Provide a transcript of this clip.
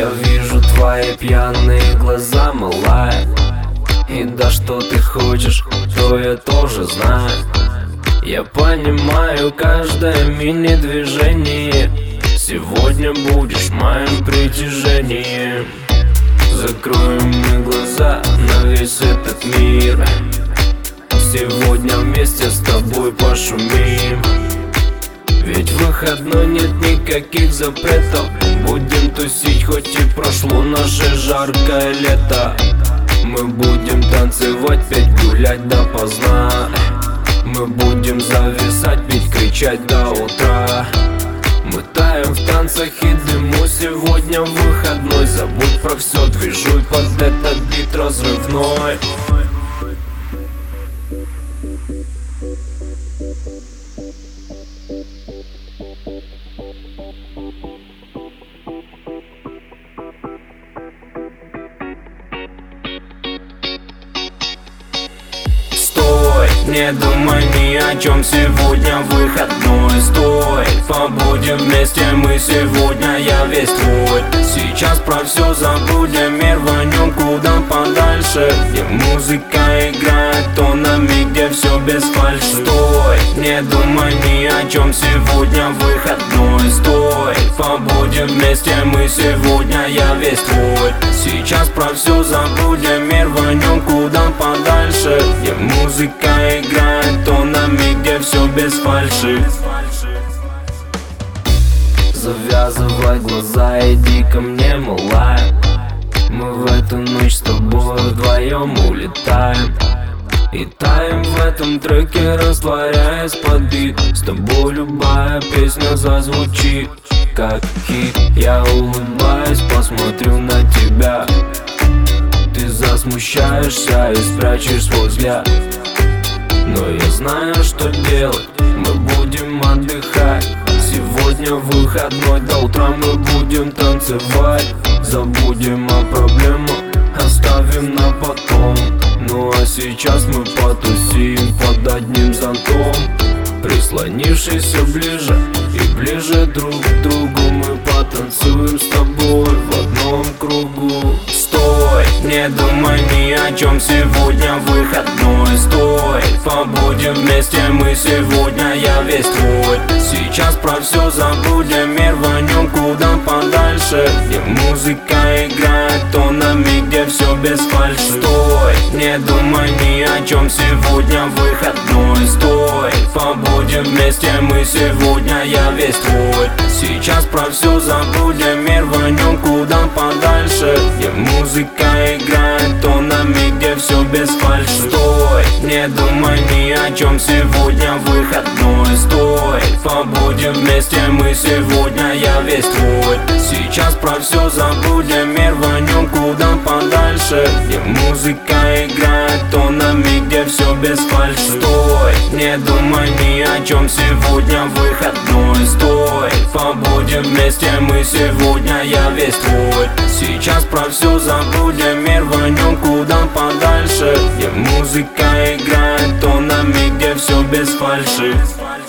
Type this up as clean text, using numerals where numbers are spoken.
Я вижу твои пьяные глаза, малая. И да что ты хочешь, то я тоже знаю. Я понимаю каждое мини-движение. Сегодня будешь моим притяжением. Закроем мы глаза на весь этот мир. Сегодня вместе с тобой пошумим. Ведь в выходной нет никаких запретов. Будем тусить, хоть и прошло наше жаркое лето. Мы будем танцевать, петь, гулять допоздна. Мы будем зависать, пить, кричать до утра. Мы таем в танцах и дыму. Сегодня выходной. Забудь про все, движуй под этот бит разрывной. Не думай ни о чем, сегодня выходной. Стой, побудем вместе мы сегодня, я весь твой. Сейчас про все забудем, мир рванем куда подальше, где музыка играет тонами, где все без фальши. Стой, не думай ни о чем, сегодня выходной. Стой, побудем вместе мы сегодня, я весь твой. Сейчас про все забудем, мир рванем куда подальше, где музыка играет тонами, где все без фальши. Завязывай глаза, иди ко мне, малая. Мы в эту ночь с тобой вдвоем улетаем и таем в этом треке, растворяясь под бит. С тобой любая песня зазвучит как хит. Я улыбаюсь, посмотрю на тебя. Ты засмущаешься и спрячешь свой взгляд. Но я знаю, что делать, мы будем отдыхать. Сегодня выходной, до утра мы будем танцевать. Забудем о проблемах, оставим на потом. Ну а сейчас мы потусим под одним зонтом. Прислонившись все ближе и ближе друг к другу, мы потанцуем с тобой в одном кругу. Стой, не думай ни о чем, сегодня выходной. Стой, побудем вместе мы сегодня, я весь твой. Сейчас про все забудем, мир рванем куда подальше, где музыка играет тонами, где все без фальши. Стой, не думай ни о чем, сегодня выходной. Стой, побудем вместе мы сегодня, я весь твой. Сейчас про все забудем, мир рванем куда подальше, где музыка играет тонами, где все без фальши. Стой, не думай ни о чем, сегодня выходной. Стой, побудем вместе мы сегодня, я весь твой. Сейчас про все забудем, мир рванем куда подальше, где музыка играет тонами, где все без фальши. Стой, не думай ни о чем, сегодня выходной. Стой, побудем вместе мы сегодня, я весь твой. Сейчас про все забудем, мир рванем куда подальше, где музыка играет тонами, где все без фальши.